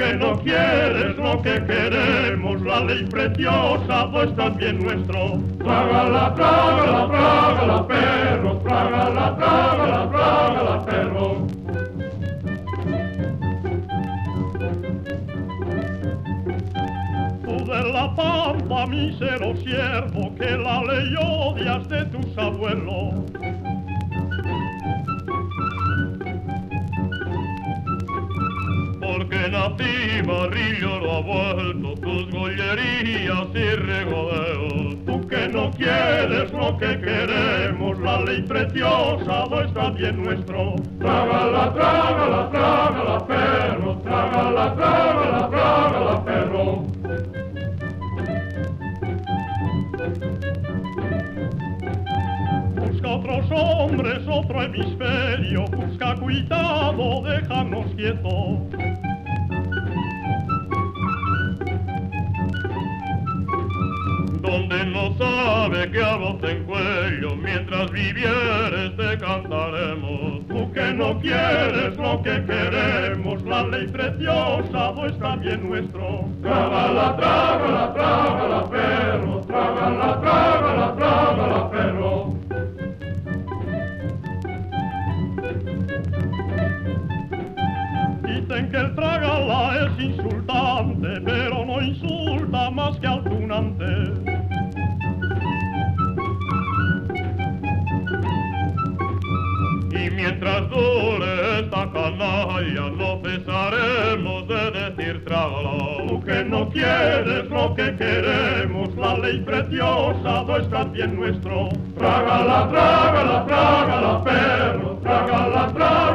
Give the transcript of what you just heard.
que no quieres lo que queremos, la ley preciosa, pues también nuestro. Trágala, trágala, trágala, perro, trágala, trágala, trágala, perro. Tú de la pampa, mísero siervo, que la ley odias de tus abuelos. Porque nací, barrillo lo ha vuelto, tus gollerías y regodeos. Tú que no quieres lo que queremos, la ley preciosa no está bien nuestro. Trágala, trágala, trágala, perro, trágala, trágala, trágala, perro. Busca otros hombres, otro hemisferio, busca cuidado, déjanos quietos. Donde no sabe que a voz en cuello, mientras vivieres te cantaremos. Tú que no quieres lo que queremos, la ley preciosa no está bien nuestro. Trágala, trágala, trágala, perro, trágala, trágala, trágala, perro. Dicen que el trágala es insultante, pero no insulta más que al tunante. Y mientras dure esta canalla, no cesaremos de decir trágala. Tú que no quieres lo que queremos, la ley preciosa no está bien nuestro. Trágala, trágala, trágala, perro, trágala, trágala.